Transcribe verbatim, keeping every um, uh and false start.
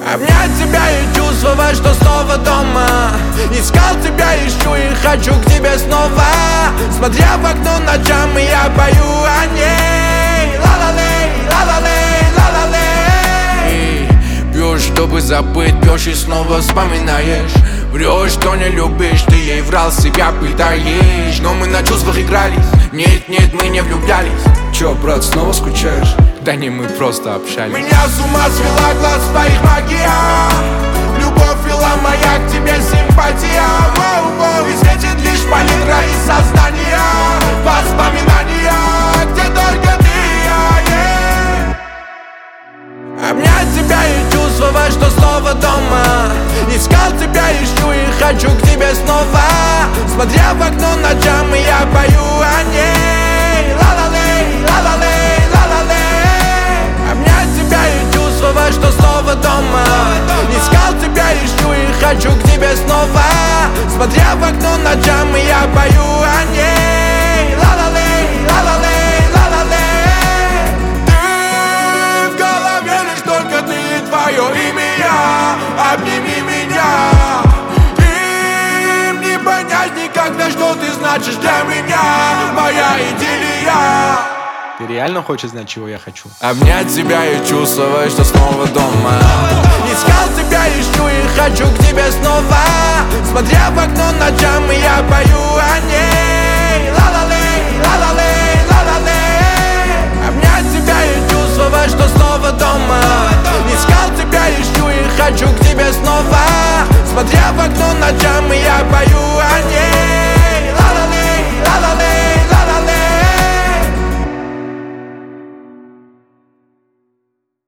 Обнять тебя и чувствовать, что снова дома. Искал тебя, ищу и хочу к тебе снова. Смотря в окно ночам, и я пою о ней. Ла-ла-лей, ла-ла-лей, ла-ла-лей. Пьешь, чтобы забыть, пьешь и снова вспоминаешь. Врешь, что не любишь, ты ей врал, себя пытаешь. Но мы на чувствах игрались, нет, нет, мы не влюблялись. Чё, брат, снова скучаешь? Да не, мы просто общались. Меня с ума свела глаз твоих магия. Любовь вела моя к тебе симпатия. Воу-воу, и светит лишь палитра из сознания. Воспоминания, где только ты и я, yeah. Обнять тебя и чувствовать, что снова дома. Искал тебя, ищу и хочу к тебе снова. Смотря в окно ночам, и я пою о ней. Ла-ла-лей, ла-ла-лей, ла-ла-лей. Обнять тебя и чувствовать, что снова дома. Искал тебя, ищу и хочу к тебе снова. Смотря в окно ночам, и я пою о ней. Ла-ла-лей, ла-ла-лей, ла-ла-лей. Ты в голове лишь только ты и твое имя. Обними меня. Им не понять никогда, что ты значишь для меня. Моя идиллия. Ты реально хочешь знать, чего я хочу? Обнять тебя и чувствовать, что снова дома. Искал тебя, ищу и хочу к тебе снова. Смотря в окно ночам, и я пою о ней.